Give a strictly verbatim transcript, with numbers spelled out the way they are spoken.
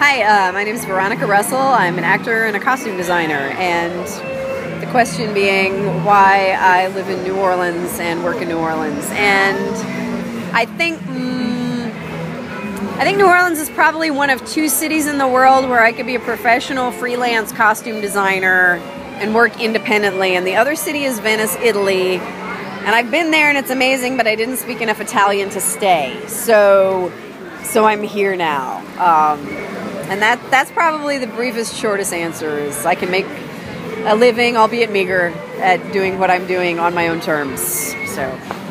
Hi, uh, my name is Veronica Russell. I'm an actor and a costume designer, and the question being why I live in New Orleans and work in New Orleans. And I think mm, I think New Orleans is probably one of two cities in the world where I could be a professional freelance costume designer and work independently, and the other city is Venice, Italy. And I've been there and it's amazing, but I didn't speak enough Italian to stay. So so I'm here now. Um, and that that's probably the briefest, shortest answer is I can make a living, albeit meager, at doing what I'm doing on my own terms. So